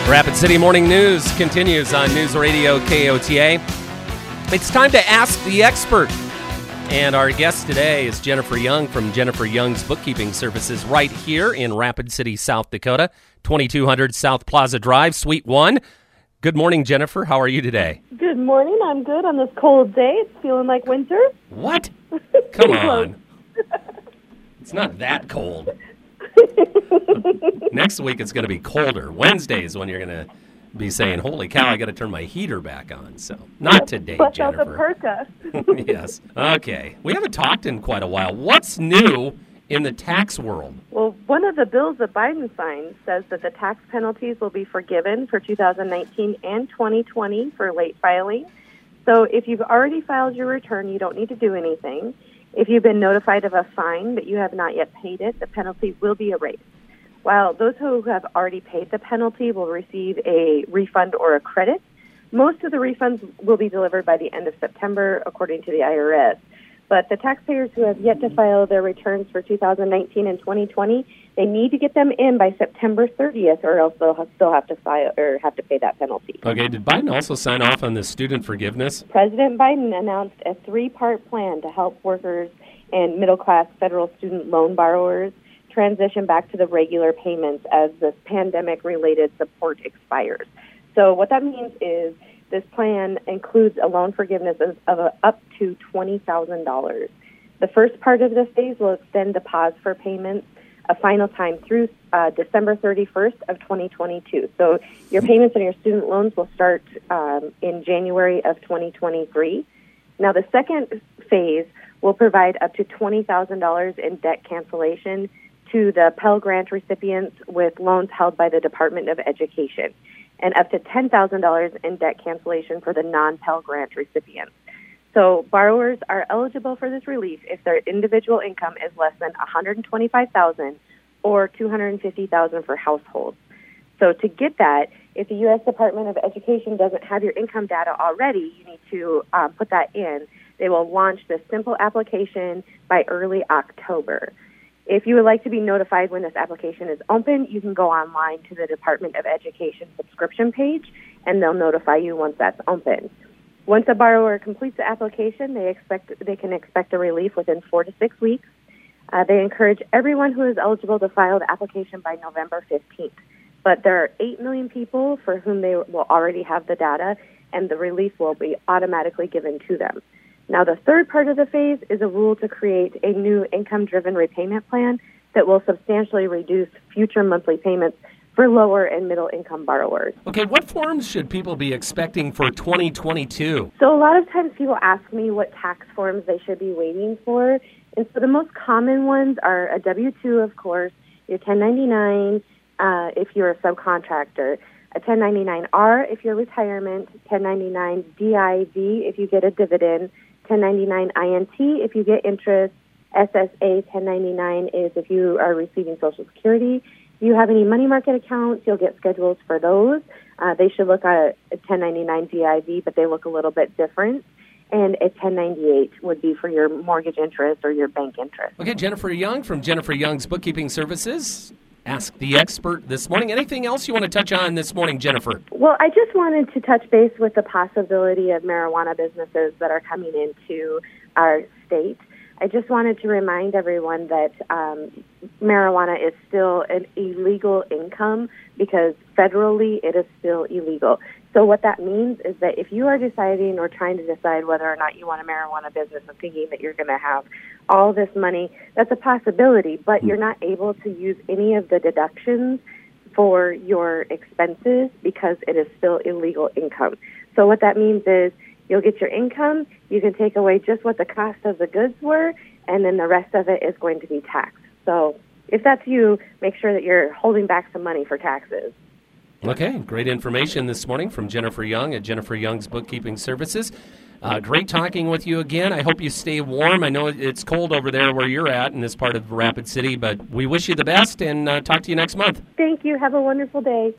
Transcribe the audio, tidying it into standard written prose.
Rapid City Morning News continues on News Radio KOTA. It's time to Ask the Expert. And our guest today is Jennifer Young from Jennifer Young's Bookkeeping Services right here in Rapid City, South Dakota, 2200 South Plaza Drive, Suite 1. Good morning, Jennifer. How are you today? Good morning. I'm good on this cold day. It's feeling like winter. What? Come on. It's not that cold. Next week it's going to be colder. Wednesday is when you're going to be saying, holy cow, I got to turn my heater back on. So, not today, Bust out Jennifer. the parka. Yes. Okay. We haven't talked in quite a while. What's new in the tax world? Well, one of the bills that Biden signed says that the tax penalties will be forgiven for 2019 and 2020 for late filing. So if you've already filed your return, you don't need to do anything. If you've been notified of a fine but you have not yet paid it, the penalty will be erased. While those who have already paid the penalty will receive a refund or a credit, most of the refunds will be delivered by the end of September, according to the IRS. But the taxpayers who have yet to file their returns for 2019 and 2020, they need to get them in by September 30th, or else they'll still have to file or have to pay that penalty. Okay, did Biden also sign off on the student forgiveness? President Biden announced a three-part plan to help workers and middle-class federal student loan borrowers transition back to the regular payments as this pandemic-related support expires. So what that means is this plan includes a loan forgiveness of up to $20,000. The first part of the phase will extend the pause for payments a final time through December 31st of 2022. So your payments on your student loans will start in January of 2023. Now, the second phase will provide up to $20,000 in debt cancellation to the Pell Grant recipients with loans held by the Department of Education, and up to $10,000 in debt cancellation for the non-Pell Grant recipients. So borrowers are eligible for this relief if their individual income is less than $125,000 or $250,000 for households. So to get that, if the U.S. Department of Education doesn't have your income data already, you need to put that in. They will launch this simple application by early October. If you would like to be notified when this application is open, you can go online to the Department of Education subscription page, and they'll notify you once that's open. Once a borrower completes the application, they can expect a relief within 4 to 6 weeks. They encourage everyone who is eligible to file the application by November 15th. But there are 8 million people for whom they will already have the data, and the relief will be automatically given to them. Now, the third part of the phase is a rule to create a new income-driven repayment plan that will substantially reduce future monthly payments for lower and middle-income borrowers. Okay, what forms should people be expecting for 2022? So a lot of times people ask me what tax forms they should be waiting for. And so the most common ones are a W-2, of course, your 1099 if you're a subcontractor, a 1099-R if you're retirement, 1099-DIV if you get a dividend, 1099-INT if you get interest, SSA 1099 is if you are receiving Social Security. If you have any money market accounts, you'll get schedules for those. They should look at a 1099-DIV, but they look a little bit different. And a 1098 would be for your mortgage interest or your bank interest. Okay, Jennifer Young from Jennifer Young's Bookkeeping Services. Ask the Expert this morning. Anything else you want to touch on this morning, Jennifer? Well, I just wanted to touch base with the possibility of marijuana businesses that are coming into our state. I just wanted to remind everyone that marijuana is still an illegal income because federally it is still illegal. So what that means is that if you are deciding or trying to decide whether or not you want a marijuana business and thinking that you're going to have all this money, that's a possibility, but you're not able to use any of the deductions for your expenses because it is still illegal income. So what that means is you'll get your income, you can take away just what the cost of the goods were, and then the rest of it is going to be taxed. So if that's you, make sure that you're holding back some money for taxes. Okay, great information this morning from Jennifer Young at Jennifer Young's Bookkeeping Services. Great talking with you again. I hope you stay warm. I know it's cold over there where you're at in this part of Rapid City, but we wish you the best and talk to you next month. Thank you. Have a wonderful day.